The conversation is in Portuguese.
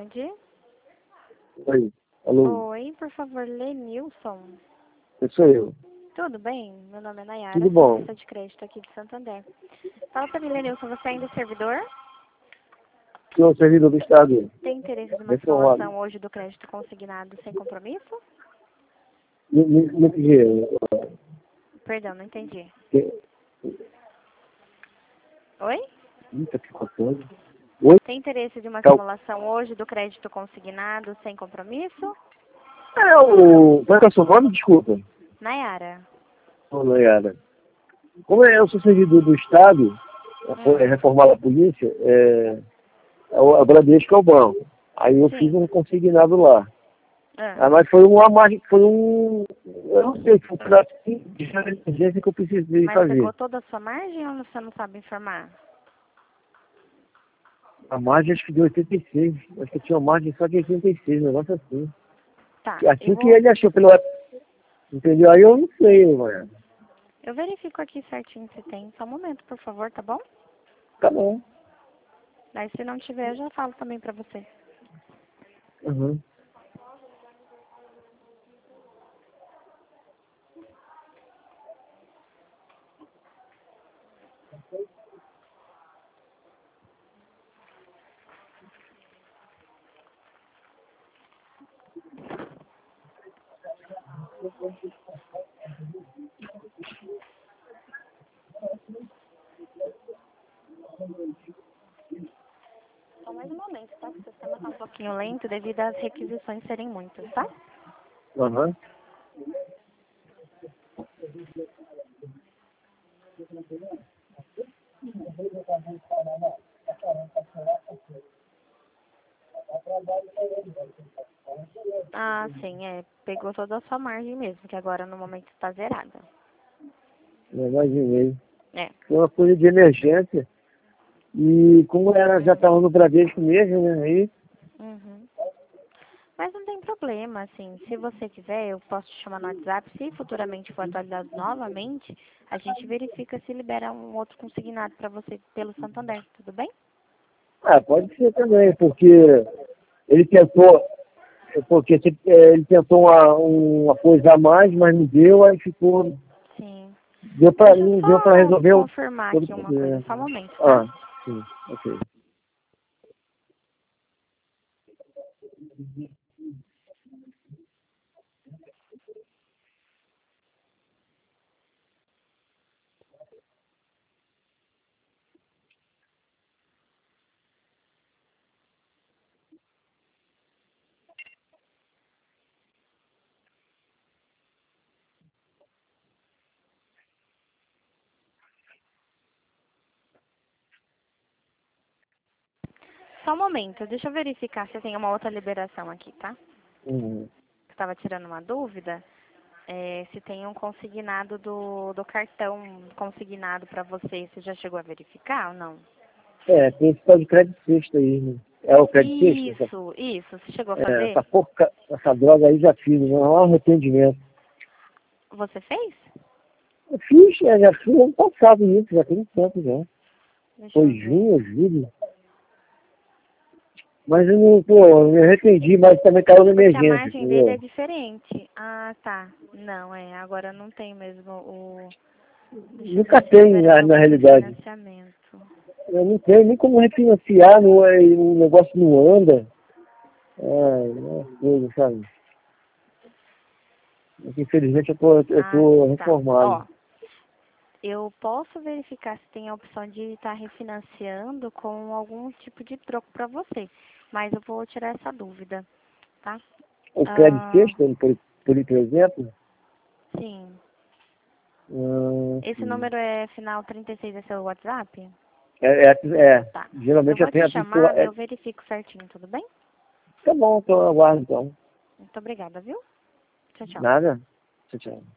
tarde. Oi, alô, Oi, por favor, Lenilson. sou eu. Tudo bem? Meu nome é Nayara, Tudo bom? sou de crédito aqui de Santander. Fala pra mim, Lenilson, você ainda é servidor? Sou servidor do Estado, Tem interesse em uma bem formado. simulação hoje do crédito consignado sem compromisso? No que dia? Perdão, não entendi. Que- Oi? Eita, que coisa. Oi? Tem interesse de uma Cal- simulação hoje do crédito consignado sem compromisso? Como é que é o seu nome? Desculpa. Nayara. Ô, Nayara. Como eu sou servidor do Estado, reformado a polícia, a Bradesco é o banco. Aí eu fiz Sim. um consignado lá. Ah, Mas foi uma margem, eu não sei, foi um pedaço de emergência que eu precisei mas fazer. pegou toda a sua margem ou você não sabe informar? A margem acho que deu 86. Acho que tinha uma margem só de 86, um negócio assim. Tá, Assim que ele achou pelo entendeu? Aí eu não sei, mano. eu verifico aqui certinho se tem. Só um momento, por favor, tá bom? Tá bom. Daí se não tiver, eu já falo também pra você. Uhum. Só mais um momento, tá? Que o sistema tá um pouquinho lento devido às requisições serem muitas, tá? Uhum. Ah, sim, pegou toda a sua margem mesmo, que agora no momento está zerada. Eu imaginei. É. Foi uma coisa de emergência. E como ela já estava no Bradesco mesmo, né? Aí, Uhum. Mas não tem problema, assim, se você quiser, eu posso te chamar no WhatsApp. Se futuramente for atualizado novamente, a gente verifica se libera um outro consignado para você pelo Santander, tudo bem? pode ser também, porque ele tentou, ele tentou uma coisa a mais, mas não deu, aí ficou, Sim. Deixa eu não deu para só resolver confirmar todo o aqui uma coisa, problema. só um momento, tá? Sim, ok. Só um momento, deixa eu verificar se tem uma outra liberação aqui, tá? Uhum. Estava tirando uma dúvida, se tem um consignado do cartão consignado para você. Você já chegou a verificar ou não? Tem esse tal de crédito sexto aí, né? É o crédito sexto? Isso. Você chegou a fazer? Essa droga aí já fiz, não é um arrependimento. Você fez? Eu fiz, já fiz ano passado isso, já tem tempo já. Deixa Foi eu ver. junho ou julho. Mas eu não, pô, eu me arrependi, mas também caiu na Porque a emergência, margem dele é entendeu? diferente. Ah, tá. Não, agora não tem mesmo o... Deixa eu Nunca ver se tem libera na algum realidade. refinanciamento. Eu não tenho nem como refinanciar, não, o negócio não anda. Não é coisa, sabe? Mas, infelizmente eu Ah, tô tá. reformado. Ó, eu posso verificar se tem a opção de estar refinanciando com algum tipo de troco para você. Mas eu vou tirar essa dúvida, tá? O crédito Ah, sexto, por exemplo, sim. Esse sim. número é final 36, é seu WhatsApp? Tá. Eu Geralmente eu vou te tenho a pessoa. chamar, daí eu verifico certinho, tudo bem? Tá bom, então eu aguardo então. Muito obrigada, viu? Tchau, tchau. Nada? Tchau, tchau.